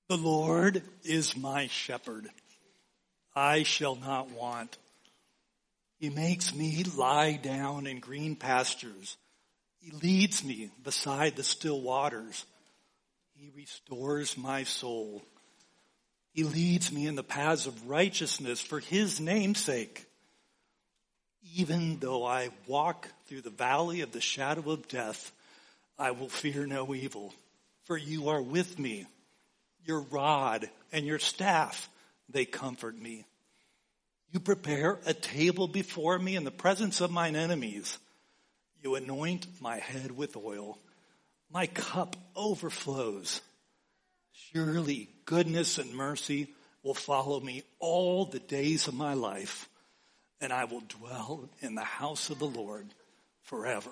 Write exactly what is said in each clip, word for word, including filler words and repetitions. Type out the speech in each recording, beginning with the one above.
The Lord is my shepherd. I shall not want. He makes me lie down in green pastures. He leads me beside the still waters. He restores my soul. He leads me in the paths of righteousness for his name's sake. Even though I walk through the valley of the shadow of death, I will fear no evil, for you are with me. Your rod and your staff, they comfort me. You prepare a table before me in the presence of mine enemies. You anoint my head with oil. My cup overflows. Surely goodness and mercy will follow me all the days of my life, and I will dwell in the house of the Lord forever.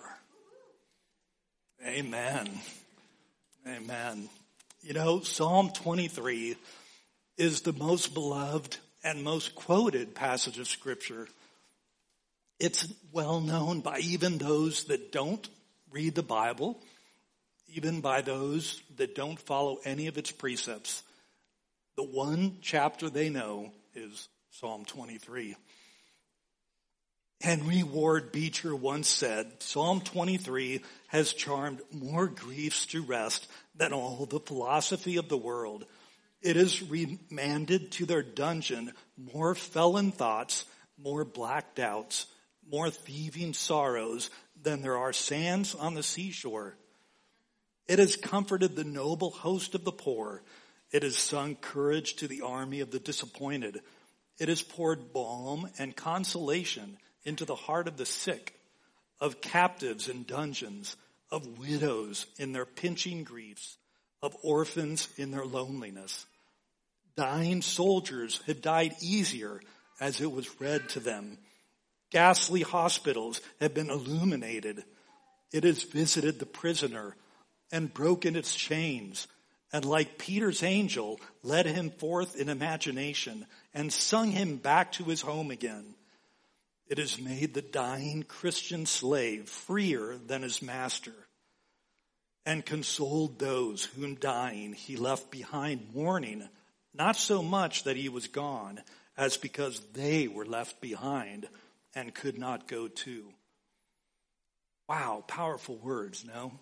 Amen. Amen. You know, Psalm twenty-three is the most beloved and most quoted passage of Scripture. It's well known by even those that don't read the Bible, even by those that don't follow any of its precepts. The one chapter they know is Psalm twenty-three. Henry Ward Beecher once said, Psalm twenty-three has charmed more griefs to rest than all the philosophy of the world. It has remanded to their dungeon more felon thoughts, more black doubts, more thieving sorrows than there are sands on the seashore. It has comforted the noble host of the poor. It has sung courage to the army of the disappointed. It has poured balm and consolation into the heart of the sick, of captives in dungeons, of widows in their pinching griefs, of orphans in their loneliness. Dying soldiers have died easier as it was read to them. Ghastly hospitals have been illuminated. It has visited the prisoner and broken its chains, and like Peter's angel, led him forth in imagination and sung him back to his home again. It has made the dying Christian slave freer than his master, and consoled those whom dying he left behind, mourning, not so much that he was gone, as because they were left behind and could not go too. Wow, powerful words, no?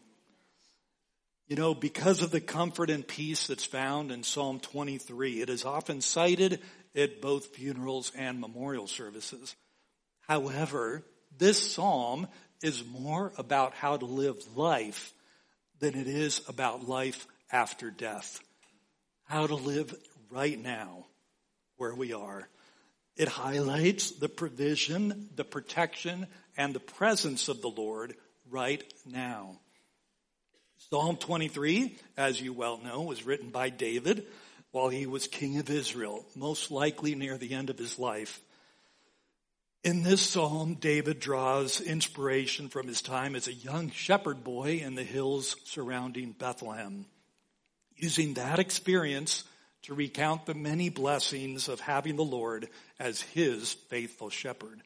You know, because of the comfort and peace that's found in Psalm twenty-three, it is often cited at both funerals and memorial services. However, this psalm is more about how to live life than it is about life after death. How to live right now, where we are. It highlights the provision, the protection, and the presence of the Lord right now. Psalm twenty-three, as you well know, was written by David while he was king of Israel, most likely near the end of his life. In this psalm, David draws inspiration from his time as a young shepherd boy in the hills surrounding Bethlehem, using that experience to recount the many blessings of having the Lord as his faithful shepherd.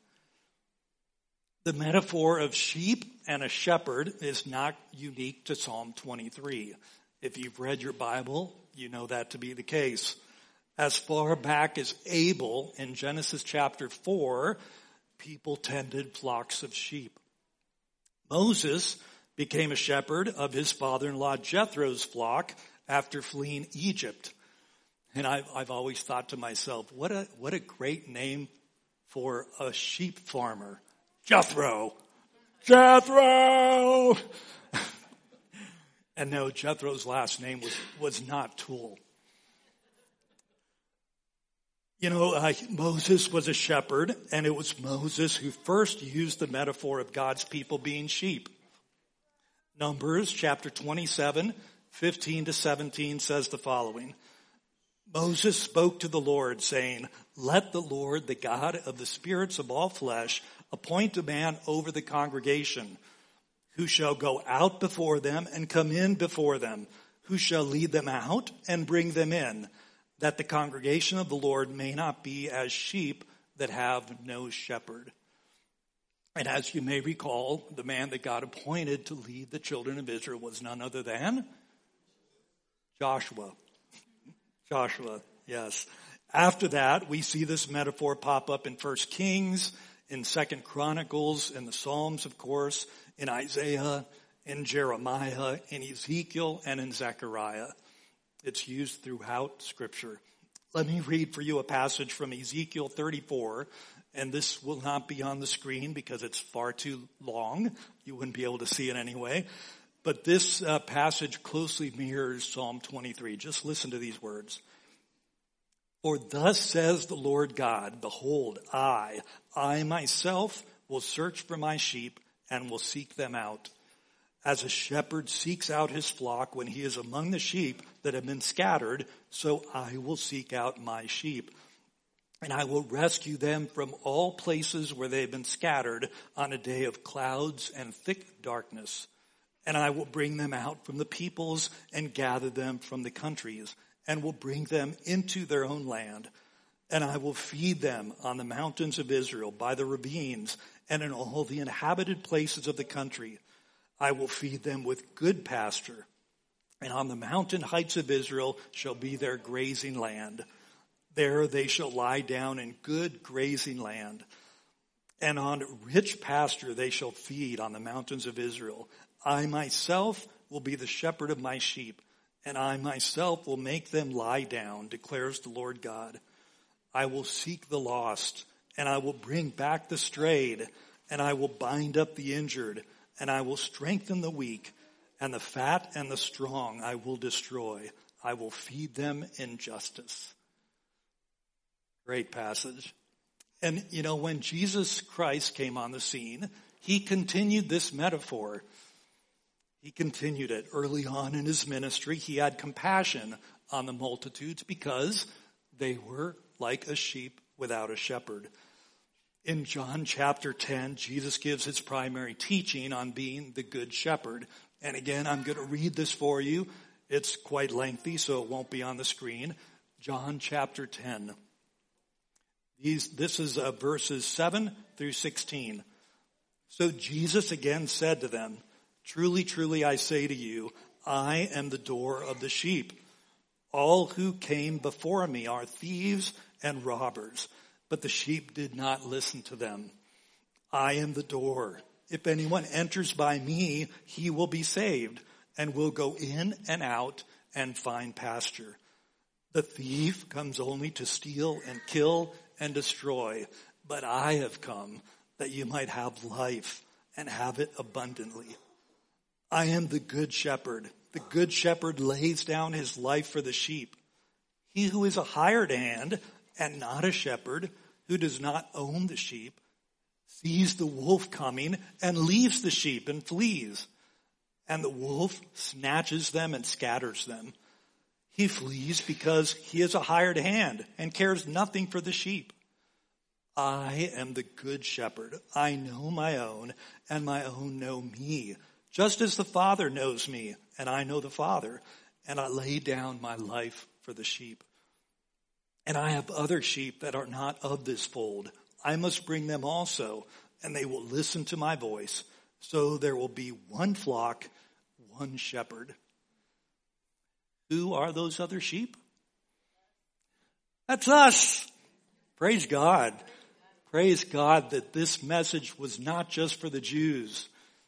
The metaphor of sheep and a shepherd is not unique to Psalm twenty-three. If you've read your Bible, you know that to be the case. As far back as Abel in Genesis chapter four, people tended flocks of sheep. Moses became a shepherd of his father-in-law Jethro's flock after fleeing Egypt. And I've, I've always thought to myself, what a, what a great name for a sheep farmer. Jethro. Jethro! And no, Jethro's last name was, was not Tool. You know, uh, Moses was a shepherd, and it was Moses who first used the metaphor of God's people being sheep. Numbers chapter twenty-seven, fifteen to seventeen says the following. Moses spoke to the Lord, saying, "Let the Lord, the God of the spirits of all flesh, appoint a man over the congregation, who shall go out before them and come in before them, who shall lead them out and bring them in, that the congregation of the Lord may not be as sheep that have no shepherd." And as you may recall, the man that God appointed to lead the children of Israel was none other than Joshua. Joshua, yes. After that, we see this metaphor pop up in First Kings, in Second Chronicles, in the Psalms, of course, in Isaiah, in Jeremiah, in Ezekiel, and in Zechariah. It's used throughout Scripture. Let me read for you a passage from Ezekiel thirty-four, and this will not be on the screen because it's far too long. You wouldn't be able to see it anyway. But this uh, passage closely mirrors Psalm twenty-three. Just listen to these words. For thus says the Lord God, behold, I, I myself will search for my sheep and will seek them out. As a shepherd seeks out his flock when he is among the sheep that have been scattered, so I will seek out my sheep. And I will rescue them from all places where they have been scattered on a day of clouds and thick darkness. And I will bring them out from the peoples and gather them from the countries, and will bring them into their own land. And I will feed them on the mountains of Israel, by the ravines, and in all the inhabited places of the country. I will feed them with good pasture, and on the mountain heights of Israel shall be their grazing land. There they shall lie down in good grazing land. And on rich pasture they shall feed on the mountains of Israel. I myself will be the shepherd of my sheep, and I myself will make them lie down, declares the Lord God. I will seek the lost, and I will bring back the strayed, and I will bind up the injured, and I will strengthen the weak, and the fat and the strong I will destroy. I will feed them in justice. Great passage. And, you know, when Jesus Christ came on the scene, he continued this metaphor. He continued it early on in his ministry. He had compassion on the multitudes because they were like a sheep without a shepherd. In John chapter ten, Jesus gives his primary teaching on being the good shepherd. And again, I'm going to read this for you. It's quite lengthy, so it won't be on the screen. John chapter ten. These, this is uh, verses seven through sixteen. So Jesus again said to them, truly, truly, I say to you, I am the door of the sheep. All who came before me are thieves and robbers, but the sheep did not listen to them. I am the door. If anyone enters by me, he will be saved and will go in and out and find pasture. The thief comes only to steal and kill and destroy, but I have come that you might have life and have it abundantly. I am the good shepherd. The good shepherd lays down his life for the sheep. He who is a hired hand and not a shepherd, who does not own the sheep, sees the wolf coming and leaves the sheep and flees. And the wolf snatches them and scatters them. He flees because he is a hired hand and cares nothing for the sheep. I am the good shepherd. I know my own, and my own know me, just as the Father knows me, and I know the Father, and I lay down my life for the sheep. And I have other sheep that are not of this fold. I must bring them also, and they will listen to my voice. So there will be one flock, one shepherd. Who are those other sheep? That's us. Praise God. Praise God that this message was not just for the Jews.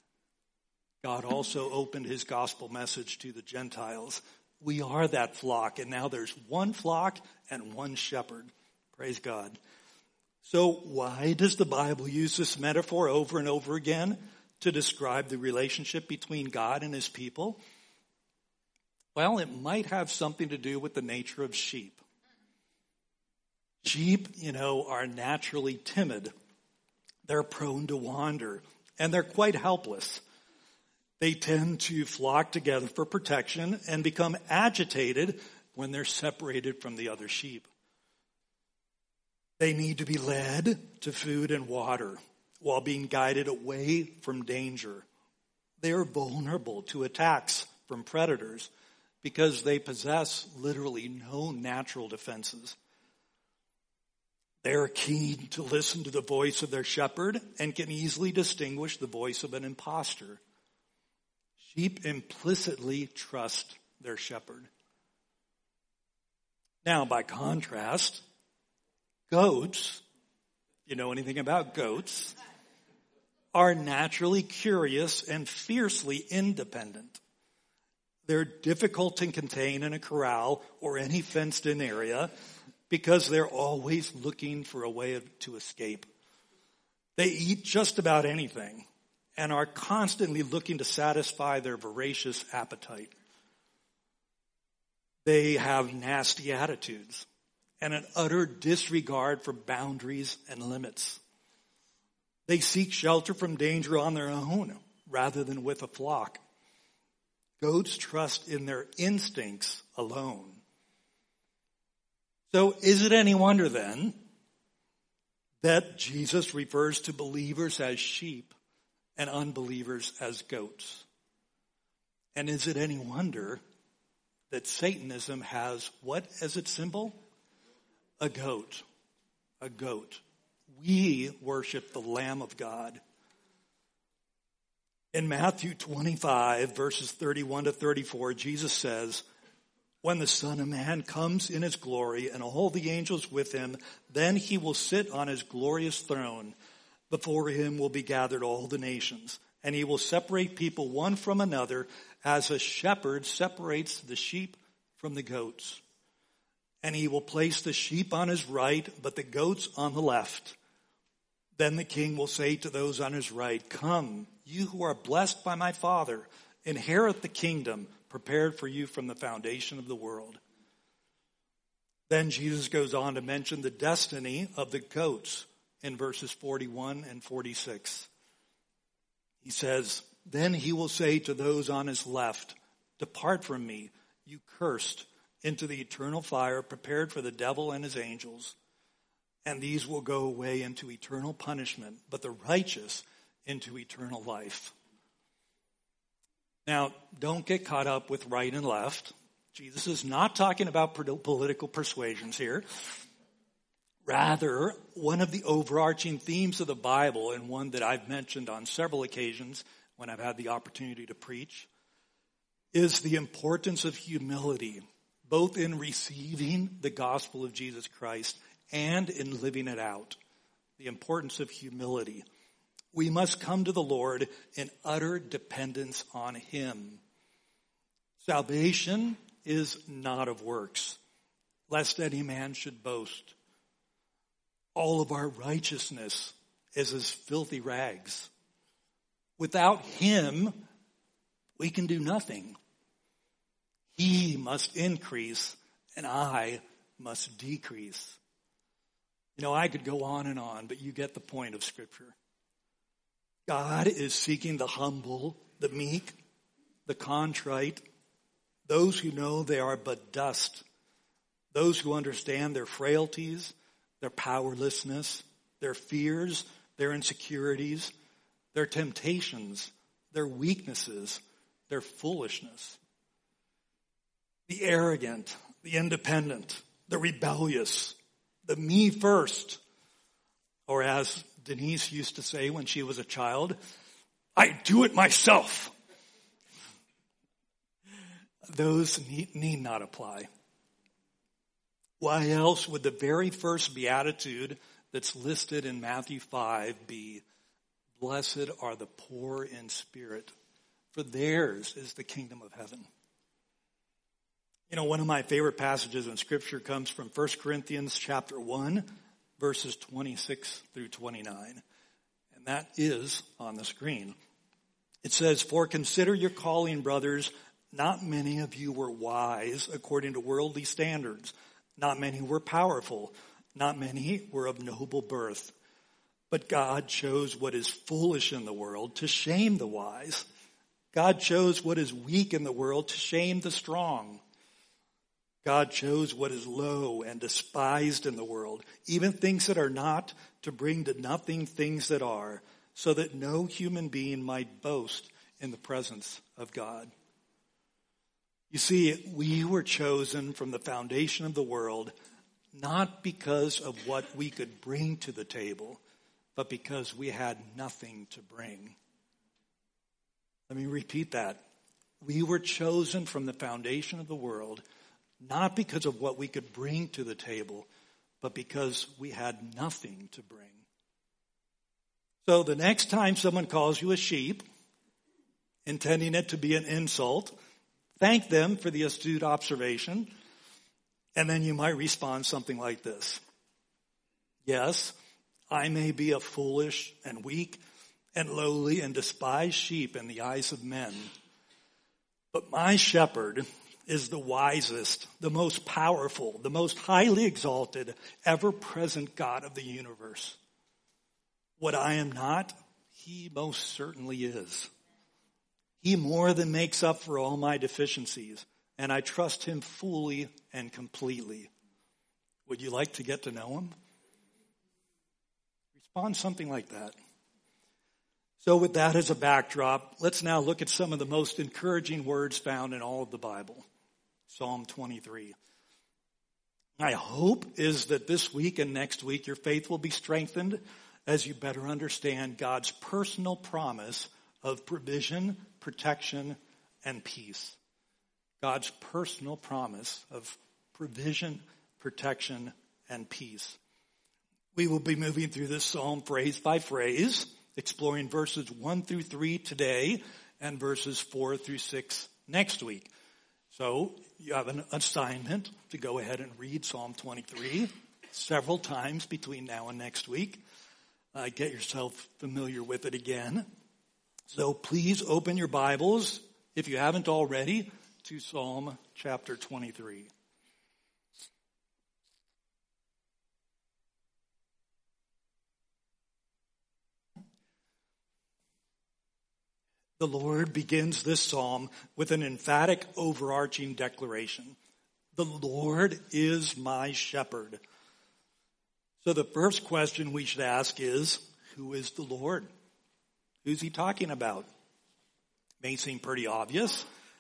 God also opened his gospel message to the Gentiles. We are that flock, and now there's one flock and one shepherd. Praise God. So why does the Bible use this metaphor over and over again to describe the relationship between God and his people? Well, it might have something to do with the nature of sheep. Sheep, you know, are naturally timid. They're prone to wander, and they're quite helpless. They tend to flock together for protection and become agitated when they're separated from the other sheep. They need to be led to food and water while being guided away from danger. They are vulnerable to attacks from predators because they possess literally no natural defenses. They are keen to listen to the voice of their shepherd and can easily distinguish the voice of an impostor. Sheep implicitly trust their shepherd. Now, by contrast, goats, you know anything about goats, are naturally curious and fiercely independent. They're difficult to contain in a corral or any fenced-in area because they're always looking for a way to escape. They eat just about anything and are constantly looking to satisfy their voracious appetite. They have nasty attitudes and an utter disregard for boundaries and limits. They seek shelter from danger on their own rather than with a flock. Goats trust in their instincts alone. So is it any wonder then that Jesus refers to believers as sheep and unbelievers as goats? And is it any wonder that Satanism has what as its symbol? A goat. A goat. We worship the Lamb of God. In Matthew twenty-five, verses thirty-one to thirty-four, Jesus says, "When the Son of Man comes in his glory and all the angels with him, then he will sit on his glorious throne. Before him will be gathered all the nations, and he will separate people one from another as a shepherd separates the sheep from the goats. And he will place the sheep on his right, but the goats on the left. Then the king will say to those on his right, 'Come, you who are blessed by my Father, inherit the kingdom prepared for you from the foundation of the world.'" Then Jesus goes on to mention the destiny of the goats in verses forty-one and forty-six. He says, "Then he will say to those on his left, 'Depart from me, you cursed, into the eternal fire prepared for the devil and his angels. And these will go away into eternal punishment, but the righteous into eternal life.'" Now, don't get caught up with right and left. Jesus is not talking about political persuasions here. Rather, one of the overarching themes of the Bible, and one that I've mentioned on several occasions when I've had the opportunity to preach, is the importance of humility, both in receiving the gospel of Jesus Christ and in living it out. The importance of humility. We must come to the Lord in utter dependence on him. Salvation is not of works, lest any man should boast. All of our righteousness is as filthy rags. Without him, we can do nothing. He must increase, and I must decrease. You know, I could go on and on, but you get the point of Scripture. God is seeking the humble, the meek, the contrite, those who know they are but dust, those who understand their frailties, their powerlessness, their fears, their insecurities, their temptations, their weaknesses, their foolishness. The arrogant, the independent, the rebellious, the me first, or as Denise used to say when she was a child, "I do it myself." Those need, need not apply. Why else would the very first beatitude that's listed in Matthew five be, "Blessed are the poor in spirit, for theirs is the kingdom of heaven"? You know, one of my favorite passages in Scripture comes from First Corinthians chapter one, verses twenty-six through twenty-nine. And that is on the screen. It says, "For consider your calling, brothers. Not many of you were wise according to worldly standards. Not many were powerful. Not many were of noble birth. But God chose what is foolish in the world to shame the wise. God chose what is weak in the world to shame the strong. God chose what is low and despised in the world, even things that are not, to bring to nothing things that are, so that no human being might boast in the presence of God." You see, we were chosen from the foundation of the world, not because of what we could bring to the table, but because we had nothing to bring. Let me repeat that. We were chosen from the foundation of the world, not because of what we could bring to the table, but because we had nothing to bring. So the next time someone calls you a sheep, intending it to be an insult, thank them for the astute observation, and then you might respond something like this. Yes, I may be a foolish and weak and lowly and despised sheep in the eyes of men, but my shepherd is the wisest, the most powerful, the most highly exalted, ever-present God of the universe. What I am not, he most certainly is. He more than makes up for all my deficiencies, and I trust him fully and completely. Would you like to get to know him? Respond something like that. So with that as a backdrop, let's now look at some of the most encouraging words found in all of the Bible. Psalm twenty-three. My hope is that this week and next week your faith will be strengthened as you better understand God's personal promise of provision, protection, and peace. God's personal promise of provision, protection, and peace. We will be moving through this psalm phrase by phrase, exploring verses one through three today and verses four through six next week. So you have an assignment to go ahead and read Psalm twenty-three several times between now and next week. Uh, get yourself familiar with it again. So please open your Bibles, if you haven't already, to Psalm chapter twenty-three. The Lord begins this psalm with an emphatic overarching declaration. The Lord is my shepherd. So the first question we should ask is, who is the Lord? Who's he talking about? May seem pretty obvious.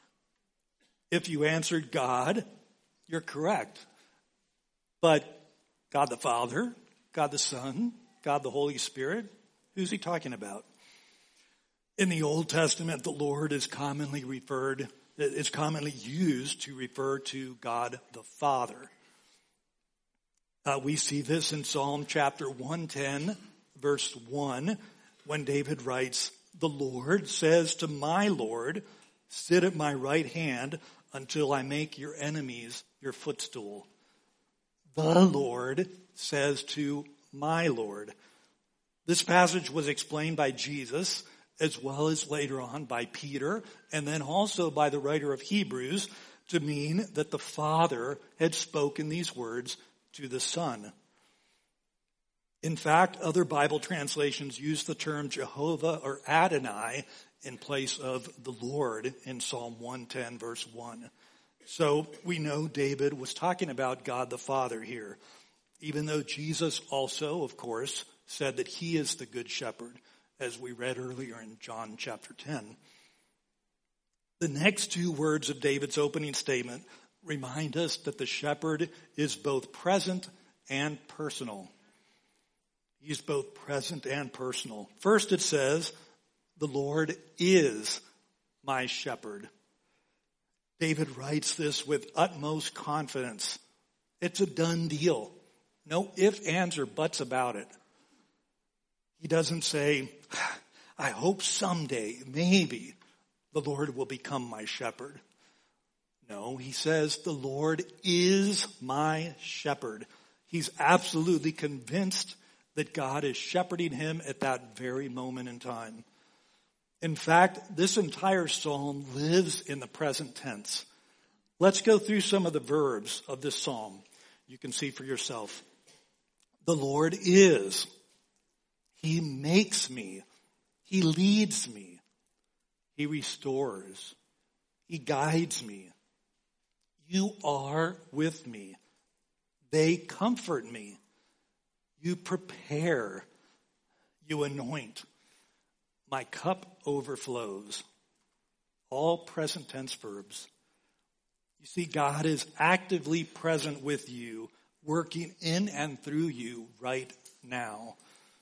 If you answered God, you're correct. But God the Father, God the Son, God the Holy Spirit, who's he talking about? In the Old Testament, the Lord is commonly referred, is commonly used to refer to God the Father. Uh, we see this in Psalm chapter one ten, verse one, when David writes, the Lord says to my Lord, sit at my right hand until I make your enemies your footstool. The Lord says to my Lord. This passage was explained by Jesus, as well as later on by Peter, and then also by the writer of Hebrews, to mean that the Father had spoken these words to the Son. In fact, other Bible translations use the term Jehovah or Adonai in place of the Lord in Psalm one ten, verse one. So we know David was talking about God the Father here, even though Jesus also, of course, said that he is the good shepherd, as we read earlier in John chapter ten. The next two words of David's opening statement remind us that the shepherd is both present and personal. He's both present and personal. First it says, the Lord is my shepherd. David writes this with utmost confidence. It's a done deal. No ifs, ands, or buts about it. He doesn't say, I hope someday, maybe, the Lord will become my shepherd. No, he says, the Lord is my shepherd. He's absolutely convinced that God is shepherding him at that very moment in time. In fact, this entire psalm lives in the present tense. Let's go through some of the verbs of this psalm. You can see for yourself. The Lord is. He makes me. He leads me. He restores. He guides me. You are with me. They comfort me. You prepare. You anoint. My cup overflows. All present tense verbs. You see, God is actively present with you, working in and through you right now.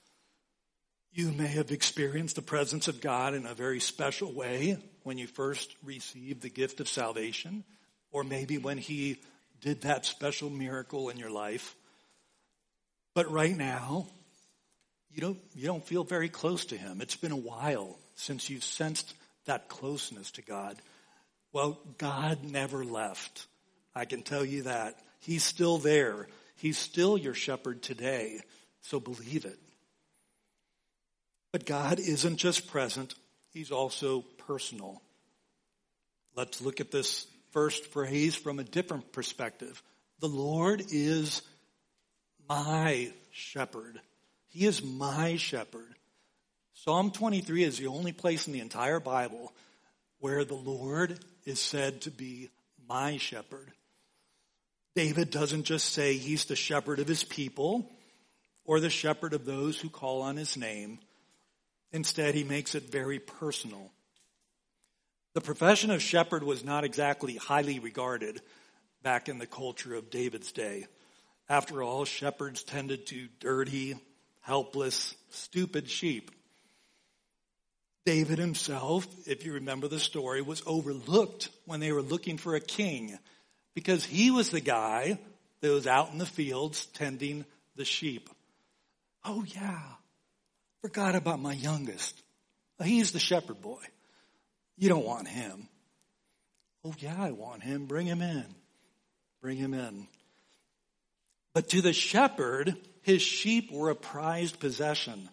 You may have experienced the presence of God in a very special way when you first received the gift of salvation, or maybe when he did that special miracle in your life. But right now, you don't, you don't feel very close to him. It's been a while since you've sensed that closeness to God. Well, God never left. I can tell you that. He's still there. He's still your shepherd today. So believe it. But God isn't just present. He's also personal. Let's look at this first phrase from a different perspective. The Lord is my shepherd. He is my shepherd. Psalm twenty-three is the only place in the entire Bible where the Lord is said to be my shepherd. David doesn't just say he's the shepherd of his people or the shepherd of those who call on his name. Instead, he makes it very personal. The profession of shepherd was not exactly highly regarded back in the culture of David's day. After all, shepherds tended to dirty, helpless, stupid sheep. David himself, if you remember the story, was overlooked when they were looking for a king because he was the guy that was out in the fields tending the sheep. Oh yeah, forgot about my youngest. He's the shepherd boy. You don't want him. Oh yeah, I want him. Bring him in. Bring him in. But to the shepherd, his sheep were a prized possession.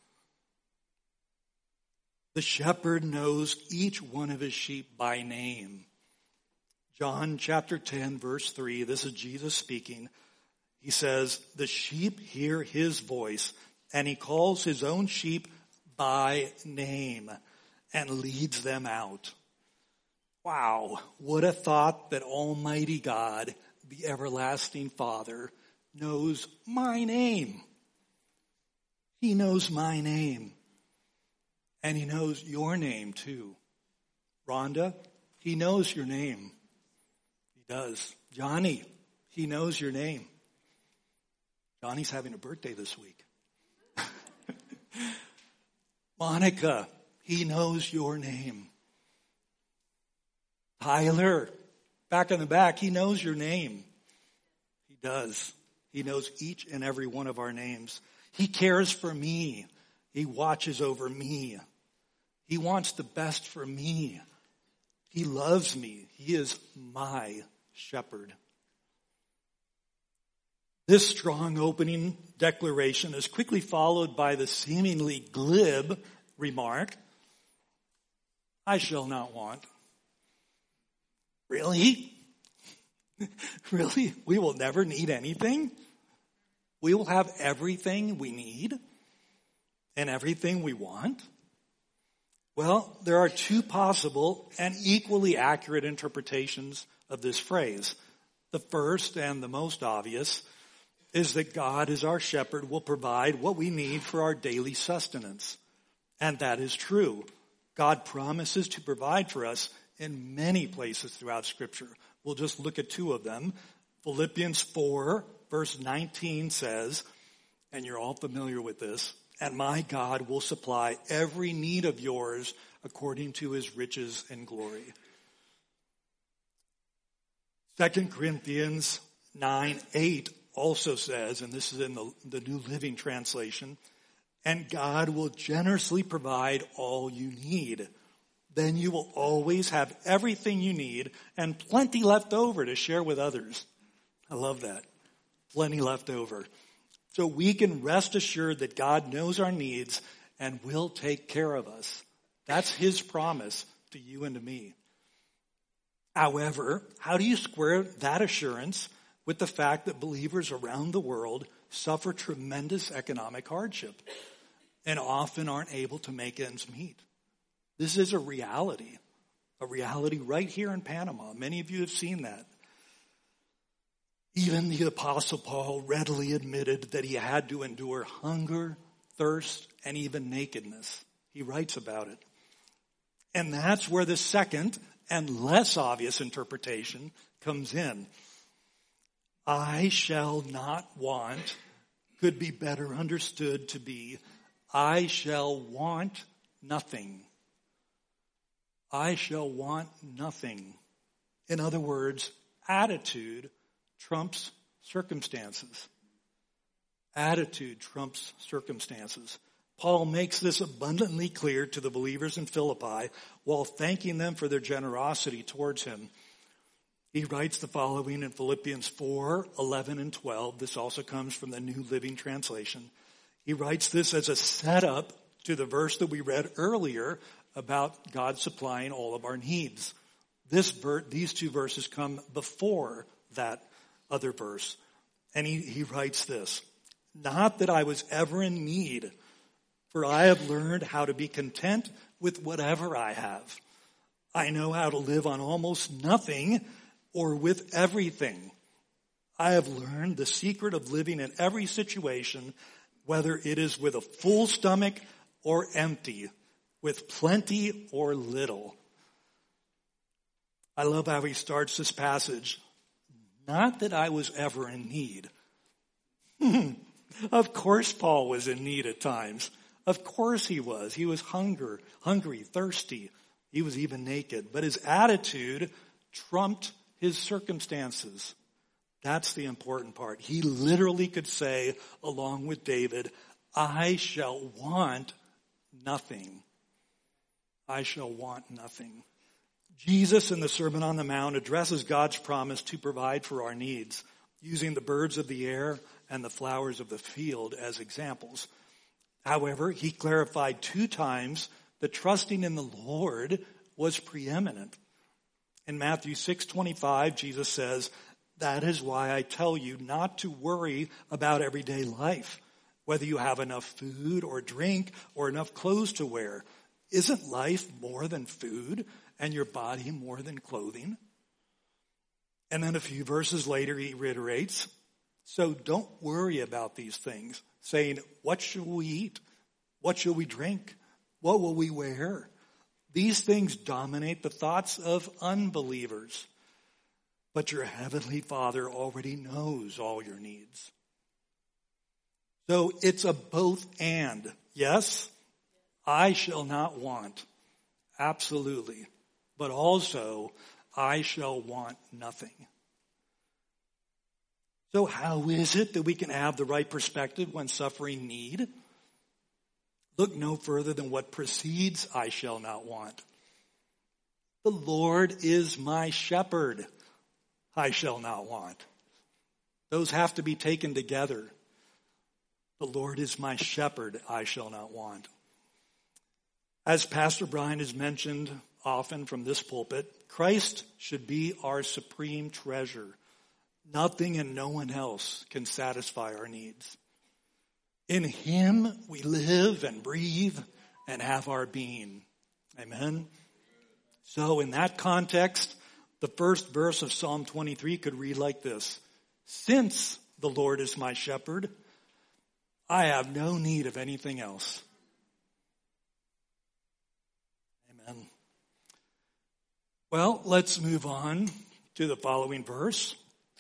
The shepherd knows each one of his sheep by name. John chapter ten, verse three, this is Jesus speaking. He says, the sheep hear his voice, and he calls his own sheep by name and leads them out. Wow, what a thought that Almighty God, the everlasting Father, knows my name. He knows my name. And he knows your name too. Rhonda, he knows your name. He does. Johnny, he knows your name. Johnny's having a birthday this week. Monica, he knows your name. Tyler, back in the back, he knows your name. He does. He knows each and every one of our names. He cares for me. He watches over me. He wants the best for me. He loves me. He is my shepherd. This strong opening declaration is quickly followed by the seemingly glib remark, I shall not want. Really? Really? We will never need anything? We will have everything we need and everything we want? Well, there are two possible and equally accurate interpretations of this phrase. The first and the most obvious is that God as our shepherd will provide what we need for our daily sustenance. And that is true. God promises to provide for us in many places throughout Scripture. We'll just look at two of them. Philippians four, verse nineteen says, and you're all familiar with this, and my God will supply every need of yours according to his riches and glory. Second Corinthians nine, eight also says, and this is in the, the New Living Translation, and God will generously provide all you need. Then you will always have everything you need and plenty left over to share with others. I love that. Plenty left over. So we can rest assured that God knows our needs and will take care of us. That's his promise to you and to me. However, how do you square that assurance with the fact that believers around the world suffer tremendous economic hardship and often aren't able to make ends meet? This is a reality, a reality right here in Panama. Many of you have seen that. Even the Apostle Paul readily admitted that he had to endure hunger, thirst, and even nakedness. He writes about it. And that's where the second and less obvious interpretation comes in. I shall not want could be better understood to be, I shall want nothing. I shall want nothing. In other words, attitude trumps circumstances. Attitude trumps circumstances. Paul makes this abundantly clear to the believers in Philippi while thanking them for their generosity towards him. He writes the following in Philippians four, eleven, and twelve. This also comes from the New Living Translation. He writes this as a setup to the verse that we read earlier about God supplying all of our needs. This ver- these two verses come before that other verse. And he, he writes this, "Not that I was ever in need, for I have learned how to be content with whatever I have. I know how to live on almost nothing or with everything. I have learned the secret of living in every situation, whether it is with a full stomach or empty, with plenty or little." I love how he starts this passage. Not that I was ever in need. Of course Paul was in need at times. Of course he was. He was hunger, hungry, thirsty. He was even naked. But his attitude trumped his circumstances. That's the important part. He literally could say, along with David, I shall want nothing. I shall want nothing. Jesus in the Sermon on the Mount addresses God's promise to provide for our needs, using the birds of the air and the flowers of the field as examples. However, he clarified two times that trusting in the Lord was preeminent. In Matthew six twenty-five, Jesus says, "That is why I tell you not to worry about everyday life, whether you have enough food or drink or enough clothes to wear. Isn't life more than food and your body more than clothing?" And then a few verses later, he reiterates, "So don't worry about these things, saying, what shall we eat? What shall we drink? What will we wear?" These things dominate the thoughts of unbelievers. But your heavenly Father already knows all your needs. So it's a both and. Yes, I shall not want. Absolutely. But also, I shall want nothing. So how is it that we can have the right perspective when suffering need? Look no further than what precedes I shall not want. The Lord is my shepherd. I shall not want. Those have to be taken together. The Lord is my shepherd. I shall not want. As Pastor Brian has mentioned often from this pulpit, Christ should be our supreme treasure. Nothing and no one else can satisfy our needs. In him we live and breathe and have our being. Amen. So in that context, the first verse of Psalm twenty-three could read like this. Since the Lord is my shepherd, I have no need of anything else. Amen. Well, let's move on to the following verse.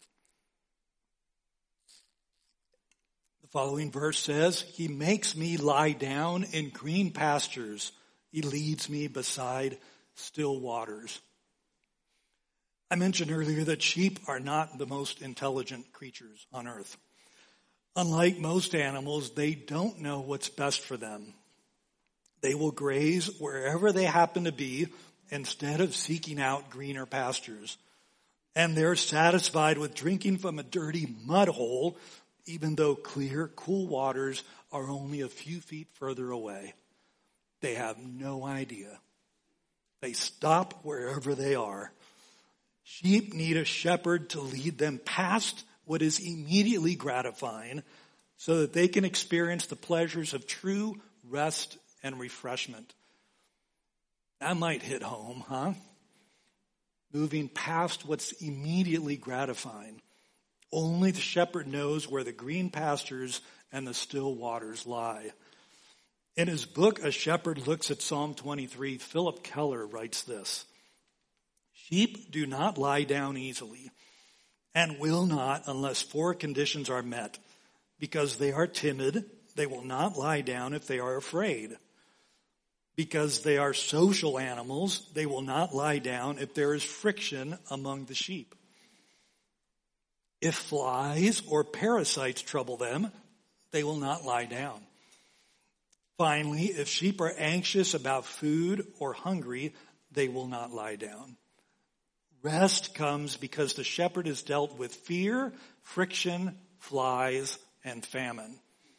The following verse says, He makes me lie down in green pastures. He leads me beside still waters. I mentioned earlier that sheep are not the most intelligent creatures on earth. Unlike most animals, they don't know what's best for them. They will graze wherever they happen to be instead of seeking out greener pastures. And they're satisfied with drinking from a dirty mud hole, even though clear, cool waters are only a few feet further away. They have no idea. They stop wherever they are. Sheep need a shepherd to lead them past what is immediately gratifying so that they can experience the pleasures of true rest and refreshment. That might hit home, huh? Moving past what's immediately gratifying. Only the shepherd knows where the green pastures and the still waters lie. In his book, A Shepherd Looks at Psalm twenty-three, Philip Keller writes this. Sheep do not lie down easily and will not unless four conditions are met. Because they are timid, they will not lie down if they are afraid. Because they are social animals, they will not lie down if there is friction among the sheep. If flies or parasites trouble them, they will not lie down. Finally, if sheep are anxious about food or hungry, they will not lie down. Rest comes because the shepherd has dealt with fear, friction, flies, and famine.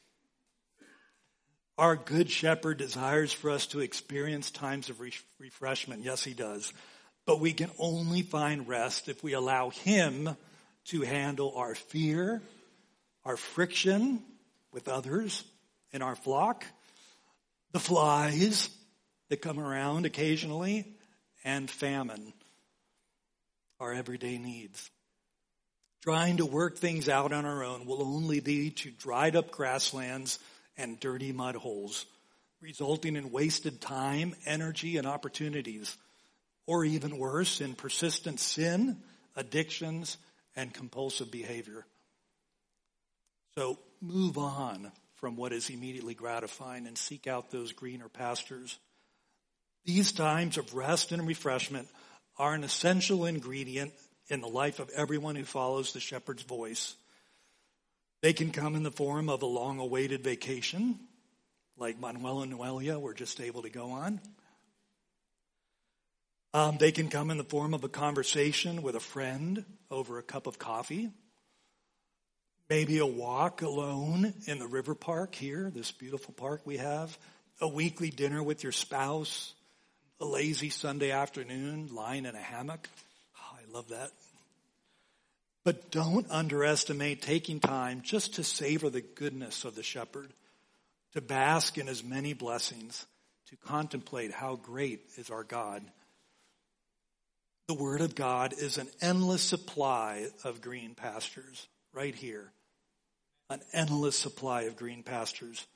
Our good shepherd desires for us to experience times of re- refreshment. Yes, he does. But we can only find rest if we allow him to handle our fear, our friction with others in our flock, the flies that come around occasionally, and famine, our everyday needs. Trying to work things out on our own will only lead to dried up grasslands and dirty mud holes, resulting in wasted time, energy, and opportunities, or even worse, in persistent sin, addictions, and compulsive behavior. So move on from what is immediately gratifying and seek out those greener pastures. These times of rest and refreshment are an essential ingredient in the life of everyone who follows the shepherd's voice. They can come in the form of a long-awaited vacation, like Manuel and Noelia were just able to go on. Um, they can come in the form of a conversation with a friend over a cup of coffee. Maybe a walk alone in the river park here, this beautiful park we have. A weekly dinner with your spouse. A lazy Sunday afternoon lying in a hammock. Oh, I love that. But don't underestimate taking time just to savor the goodness of the shepherd, to bask in his many blessings, to contemplate how great is our God. The Word of God is an endless supply of green pastures, right here. An endless supply of green pastures.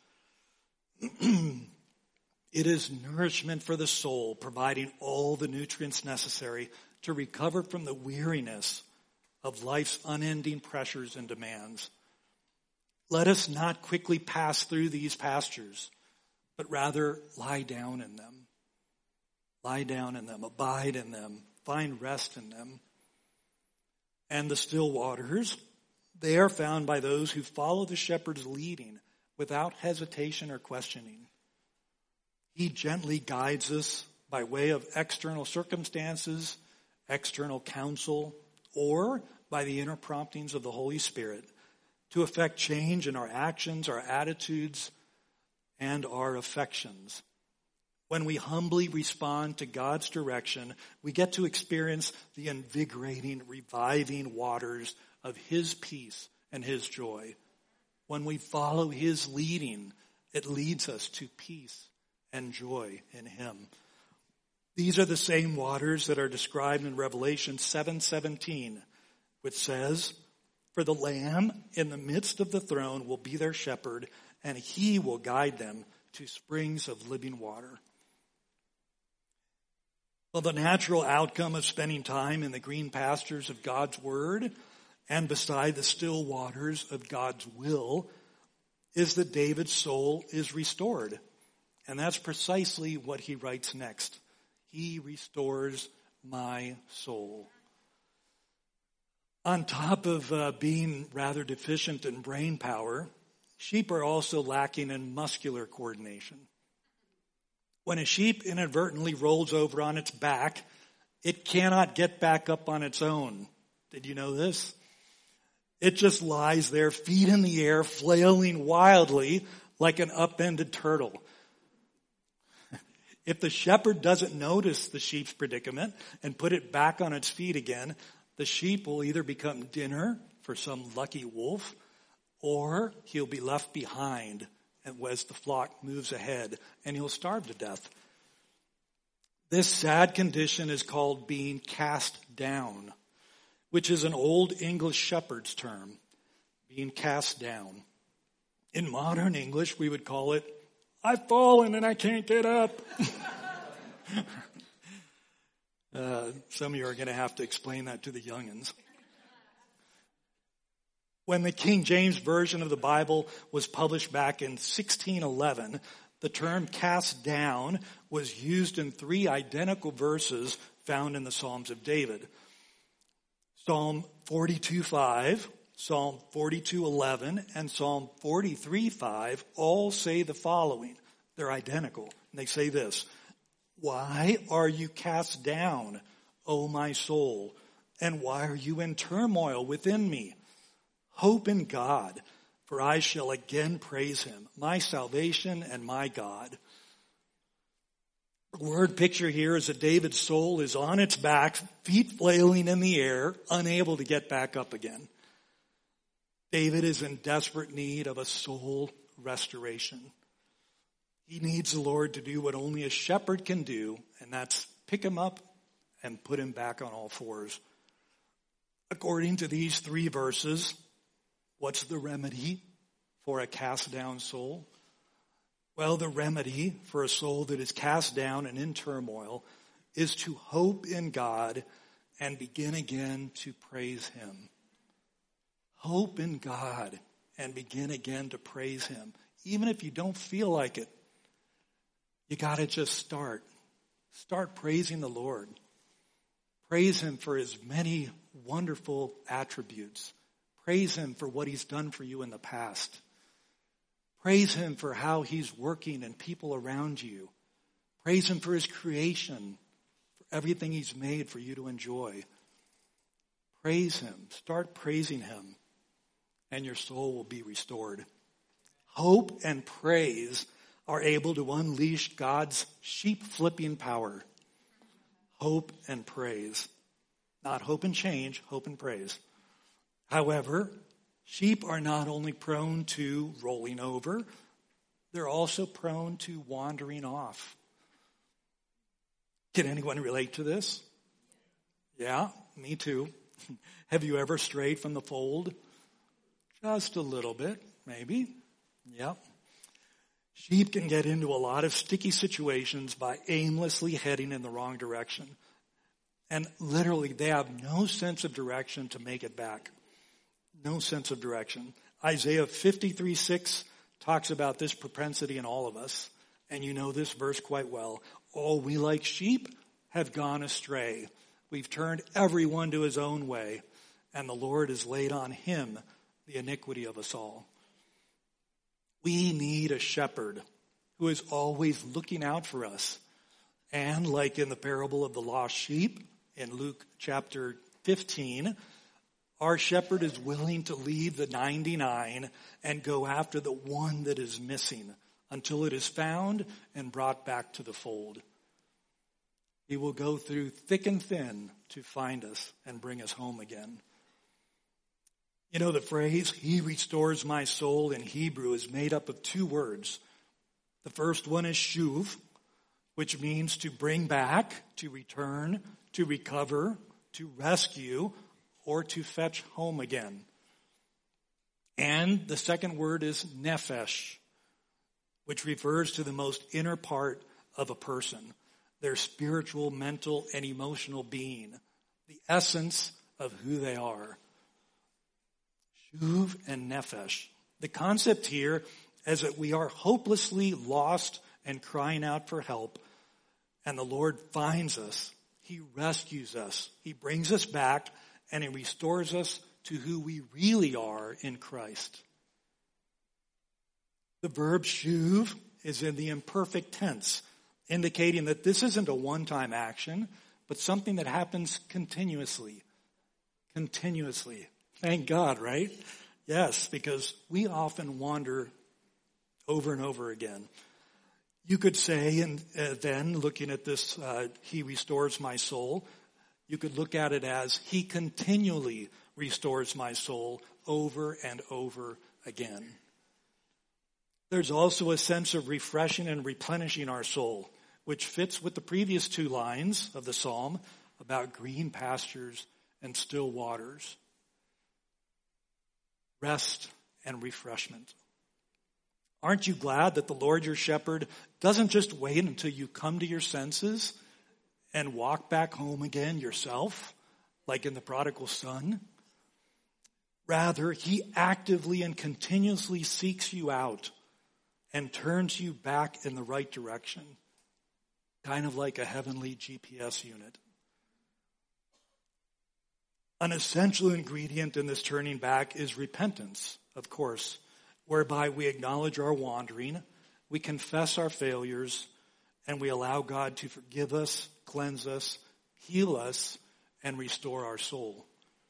It is nourishment for the soul, providing all the nutrients necessary to recover from the weariness of life's unending pressures and demands. Let us not quickly pass through these pastures, but rather lie down in them. Lie down in them, abide in them, find rest in them. And the still waters, they are found by those who follow the shepherd's leading without hesitation or questioning. He gently guides us by way of external circumstances, external counsel, or by the inner promptings of the Holy Spirit to effect change in our actions, our attitudes, and our affections. When we humbly respond to God's direction, we get to experience the invigorating, reviving waters of His peace and His joy. When we follow His leading, it leads us to peace and joy in Him. These are the same waters that are described in Revelation seven seventeen, which says, "For the Lamb in the midst of the throne will be their shepherd, and He will guide them to springs of living water." Well, the natural outcome of spending time in the green pastures of God's Word and beside the still waters of God's will is that David's soul is restored. And that's precisely what he writes next. He restores my soul. On top of uh, being rather deficient in brain power, sheep are also lacking in muscular coordination. When a sheep inadvertently rolls over on its back, it cannot get back up on its own. Did you know this? It just lies there, feet in the air, flailing wildly like an upended turtle. If the shepherd doesn't notice the sheep's predicament and put it back on its feet again, the sheep will either become dinner for some lucky wolf, or he'll be left behind as the flock moves ahead, and he'll starve to death. This sad condition is called being cast down, which is an old English shepherd's term, being cast down. In modern English, we would call it, "I've fallen and I can't get up." uh, some of you are going to have to explain that to the youngins. When the King James Version of the Bible was published back in sixteen eleven, the term cast down was used in three identical verses found in the Psalms of David. Psalm forty-two five, Psalm forty-two eleven, and Psalm forty-three five all say the following. They're identical. And they say this: "Why are you cast down, O my soul? And why are you in turmoil within me? Hope in God, for I shall again praise him, my salvation and my God." The word picture here is that David's soul is on its back, feet flailing in the air, unable to get back up again. David is in desperate need of a soul restoration. He needs the Lord to do what only a shepherd can do, and that's pick him up and put him back on all fours. According to these three verses, what's the remedy for a cast down soul? Well, the remedy for a soul that is cast down and in turmoil is to hope in God and begin again to praise him. Hope in God and begin again to praise him. Even if you don't feel like it, you got to just start. Start praising the Lord. Praise him for his many wonderful attributes. Praise him for what he's done for you in the past. Praise him for how he's working in people around you. Praise him for his creation, for everything he's made for you to enjoy. Praise him. Start praising him, and your soul will be restored. Hope and praise are able to unleash God's sheep-flipping power. Hope and praise. Not hope and change, hope and praise. However, sheep are not only prone to rolling over, they're also prone to wandering off. Can anyone relate to this? Yeah, me too. Have you ever strayed from the fold? Just a little bit, maybe. Yep. Sheep can get into a lot of sticky situations by aimlessly heading in the wrong direction. And literally, they have no sense of direction to make it back. No sense of direction. Isaiah fifty-three six talks about this propensity in all of us. And you know this verse quite well. All we like sheep have gone astray. We've turned everyone to his own way. And the Lord has laid on him the iniquity of us all. We need a shepherd who is always looking out for us. And like in the parable of the lost sheep in Luke chapter fifteen, our shepherd is willing to leave the ninety-nine and go after the one that is missing until it is found and brought back to the fold. He will go through thick and thin to find us and bring us home again. You know, the phrase, "He restores my soul," in Hebrew is made up of two words. The first one is shuv, which means to bring back, to return, to recover, to rescue, or to fetch home again. And the second word is nephesh, which refers to the most inner part of a person, their spiritual, mental, and emotional being, the essence of who they are. Shuv and nephesh. The concept here is that we are hopelessly lost and crying out for help, and the Lord finds us. He rescues us. He brings us back, and he restores us to who we really are in Christ. The verb shuv is in the imperfect tense, indicating that this isn't a one-time action, but something that happens continuously. Continuously. Thank God, right? Yes, because we often wander over and over again. You could say, and uh, then looking at this, uh, he restores my soul, you could look at it as he continually restores my soul over and over again. There's also a sense of refreshing and replenishing our soul, which fits with the previous two lines of the psalm about green pastures and still waters. Rest and refreshment. Aren't you glad that the Lord your shepherd doesn't just wait until you come to your senses and walk back home again yourself, like in the prodigal son? Rather, he actively and continuously seeks you out and turns you back in the right direction, kind of like a heavenly G P S unit. An essential ingredient in this turning back is repentance, of course, whereby we acknowledge our wandering, we confess our failures, and we allow God to forgive us, cleanse us, heal us, and restore our soul.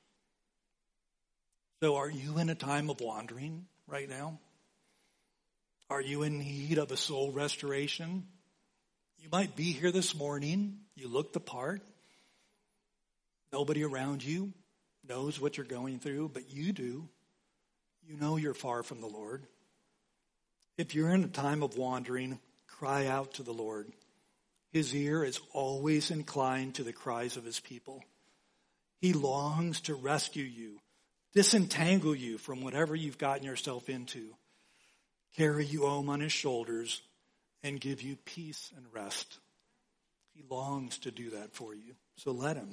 So are you in a time of wandering right now? Are you in need of a soul restoration? You might be here this morning. You look the part. Nobody around you knows what you're going through, but you do. You know you're far from the Lord. If you're in a time of wandering, cry out to the Lord. His ear is always inclined to the cries of his people. He longs to rescue you, disentangle you from whatever you've gotten yourself into, carry you home on his shoulders, and give you peace and rest. He longs to do that for you, so let him.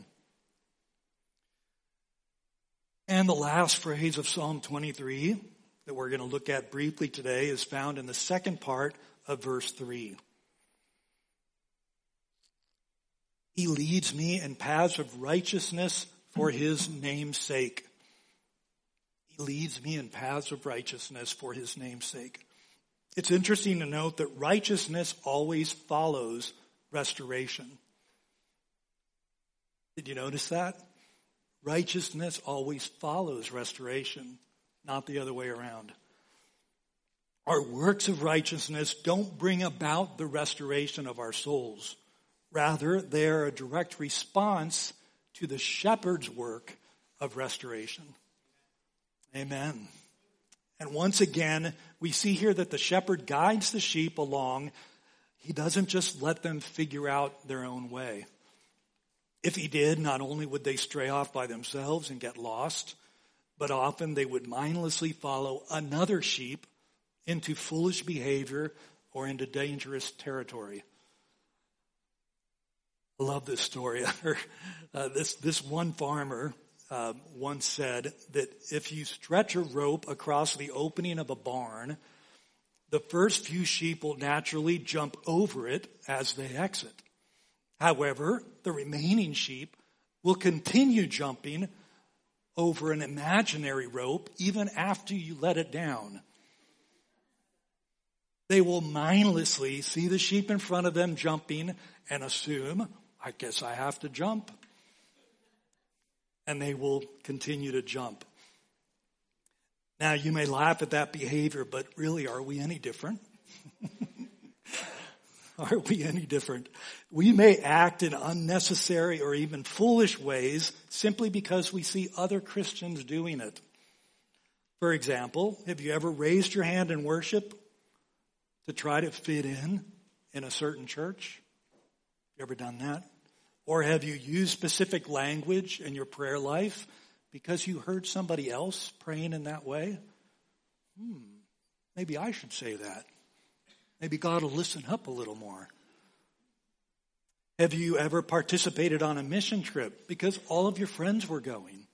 And the last phrase of Psalm twenty-three that we're going to look at briefly today is found in the second part of verse three. He leads me in paths of righteousness for his name's sake. He leads me in paths of righteousness for his name's sake. It's interesting to note that righteousness always follows restoration. Did you notice that? Righteousness always follows restoration, not the other way around. Our works of righteousness don't bring about the restoration of our souls. Rather, they are a direct response to the shepherd's work of restoration. Amen. And once again, we see here that the shepherd guides the sheep along. He doesn't just let them figure out their own way. If he did, not only would they stray off by themselves and get lost, but often they would mindlessly follow another sheep into foolish behavior or into dangerous territory. I love this story. uh, this, this one farmer uh, once said that if you stretch a rope across the opening of a barn, the first few sheep will naturally jump over it as they exit. However, the remaining sheep will continue jumping over an imaginary rope even after you let it down. They will mindlessly see the sheep in front of them jumping and assume, I guess I have to jump. And they will continue to jump. Now, you may laugh at that behavior, but really, are we any different? Are we any different? We may act in unnecessary or even foolish ways simply because we see other Christians doing it. For example, have you ever raised your hand in worship to try to fit in in a certain church? You ever done that? Or have you used specific language in your prayer life because you heard somebody else praying in that way? Hmm, maybe I should say that. Maybe God will listen up a little more. Have you ever participated on a mission trip because all of your friends were going?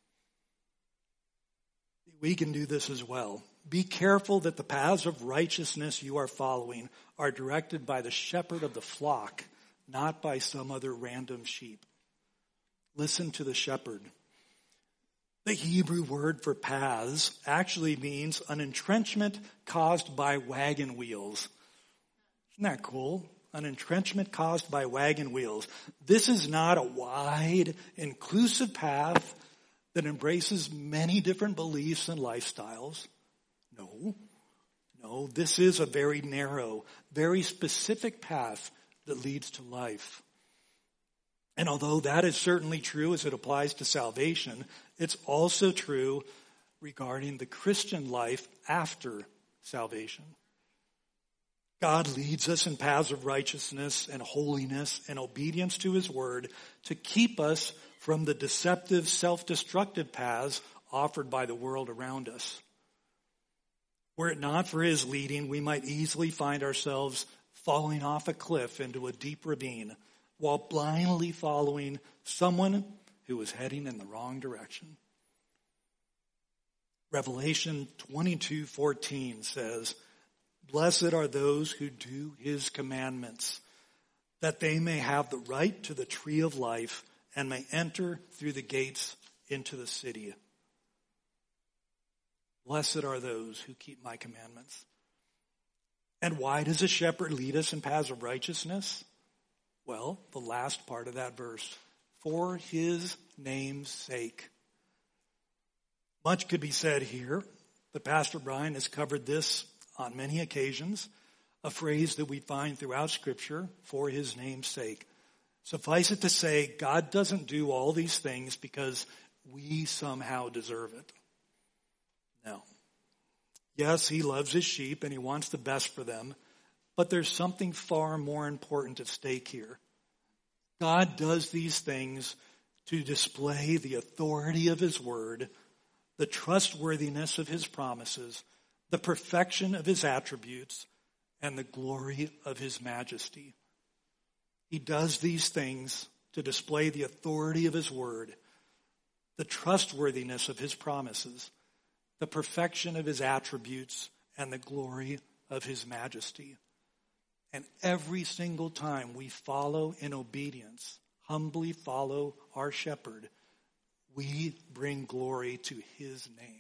We can do this as well. Be careful that the paths of righteousness you are following are directed by the shepherd of the flock, not by some other random sheep. Listen to the shepherd. The Hebrew word for paths actually means an entrenchment caused by wagon wheels. Isn't that cool? An entrenchment caused by wagon wheels. This is not a wide, inclusive path that embraces many different beliefs and lifestyles. No, no, this is a very narrow, very specific path that leads to life. And although that is certainly true as it applies to salvation, it's also true regarding the Christian life after salvation. God leads us in paths of righteousness and holiness and obedience to his word to keep us from the deceptive, self-destructive paths offered by the world around us. Were it not for his leading, we might easily find ourselves falling off a cliff into a deep ravine while blindly following someone who was heading in the wrong direction. Revelation twenty-two fourteen says, "Blessed are those who do his commandments, that they may have the right to the tree of life and may enter through the gates into the city. Blessed are those who keep my commandments. And why does a shepherd lead us in paths of righteousness? Well, the last part of that verse, for his name's sake. Much could be said here, but Pastor Brian has covered this on many occasions, a phrase that we find throughout Scripture, for his name's sake. Suffice it to say, God doesn't do all these things because we somehow deserve it. No. Yes, he loves his sheep and he wants the best for them, but there's something far more important at stake here. God does these things to display the authority of his word, the trustworthiness of his promises, the perfection of his attributes, and the glory of his majesty. He does these things to display the authority of his word, the trustworthiness of his promises, the perfection of his attributes, and the glory of his majesty. And every single time we follow in obedience, humbly follow our shepherd, we bring glory to his name.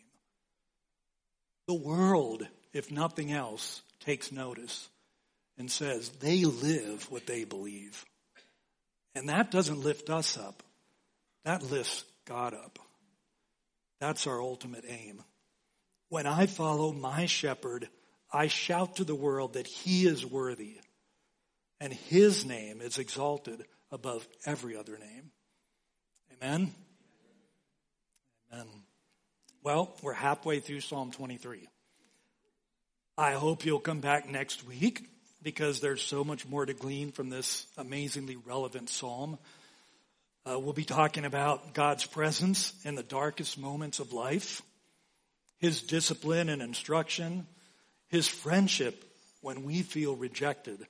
The world, if nothing else, takes notice and says they live what they believe. And that doesn't lift us up. That lifts God up. That's our ultimate aim. When I follow my shepherd, I shout to the world that he is worthy, and his name is exalted above every other name. Amen? Amen. Well, we're halfway through Psalm twenty-three. I hope you'll come back next week because there's so much more to glean from this amazingly relevant psalm. Uh, we'll be talking about God's presence in the darkest moments of life, his discipline and instruction, his friendship when we feel rejected,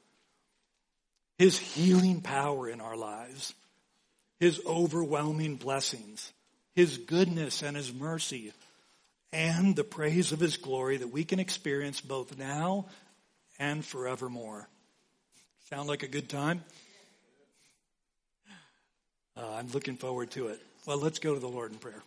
his healing power in our lives, his overwhelming blessings, his goodness and his mercy, and the praise of his glory that we can experience both now and forevermore. Sound like a good time? Uh, I'm looking forward to it. Well, let's go to the Lord in prayer.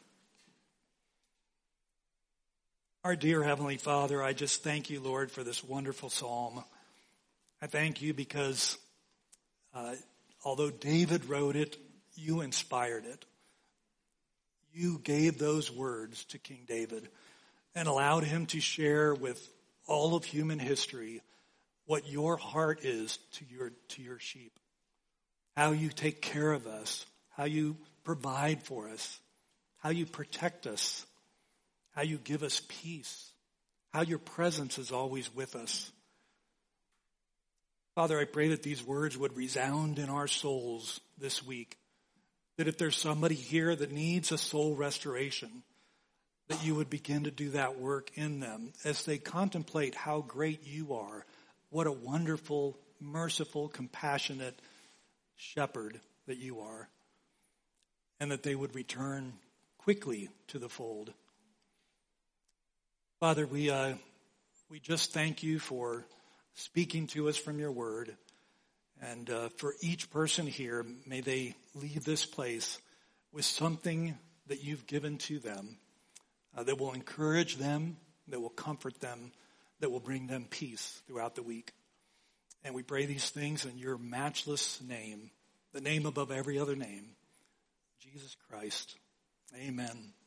Our dear Heavenly Father, I just thank you, Lord, for this wonderful psalm. I thank you because uh, although David wrote it, you inspired it. You gave those words to King David and allowed him to share with all of human history what your heart is to your to your sheep, how you take care of us, how you provide for us, how you protect us, how you give us peace, how your presence is always with us. Father, I pray that these words would resound in our souls this week, that if there's somebody here that needs a soul restoration, that you would begin to do that work in them as they contemplate how great you are, what a wonderful, merciful, compassionate shepherd that you are, and that they would return quickly to the fold. Father, we uh, we just thank you for speaking to us from your word. And uh, for each person here, may they leave this place with something that you've given to them uh, that will encourage them, that will comfort them, that will bring them peace throughout the week. And we pray these things in your matchless name, the name above every other name, Jesus Christ. Amen.